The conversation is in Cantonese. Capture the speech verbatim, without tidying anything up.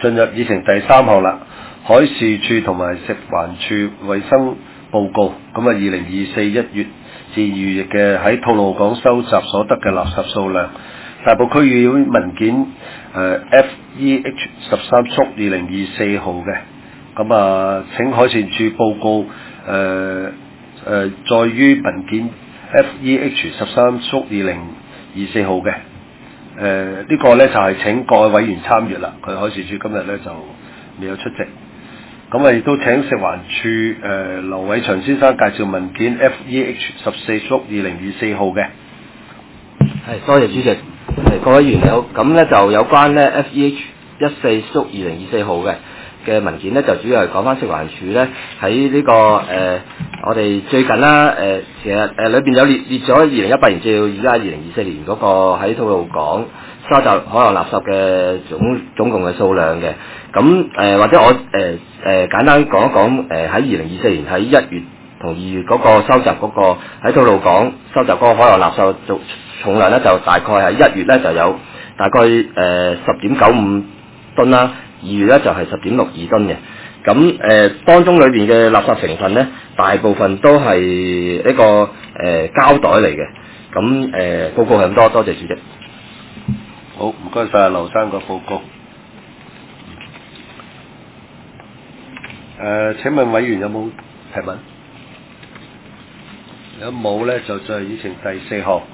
進入議程第三項啦，海事處同埋食環署衛生報告。咁啊，二零二四一月至二月嘅喺吐露港收集所得嘅垃圾數量。大埔區議會文件誒、呃、F E H 十三縮二零二四號嘅。咁啊，請海事處報告誒誒、呃呃，在於文件 F E H 十三縮二零二四號嘅。誒、呃、呢、這個呢就係、是、請各位委員參與啦。佢海事處今日呢就未有出席。咁啊，亦都請食環署誒、呃、劉偉祥先生介紹文件 F E H 十四縮二零二四號嘅。 係，多謝主席。係各位議員你好，咁呢就有關呢 F E H 一四縮二零二四號嘅嘅文件呢，就主要係講翻食環署呢喺呢、這個誒、呃、我哋最近啦誒、呃，其實誒裏邊有列列咗二零一八年至到而家二零二四年嗰個喺吐露港收集海洋垃圾嘅總總共嘅數量嘅。咁誒、呃、或者我誒誒、呃、簡單講一講誒喺二零二四年喺一月同二月嗰個收集嗰個喺吐露港收集嗰個海洋垃圾總重量咧，就大概係一月咧就有大概誒十點九五噸啦，二月咧就係十點六二噸嘅。咁誒、呃、當中裏邊嘅垃圾成分咧，大部分都係一個誒、呃、膠袋嚟嘅。咁誒、呃、報告係咁多，多謝主席。 好，唔該晒劉生個報告。誒、呃，請問委員有冇提問？如果冇咧，就進入議程第四項。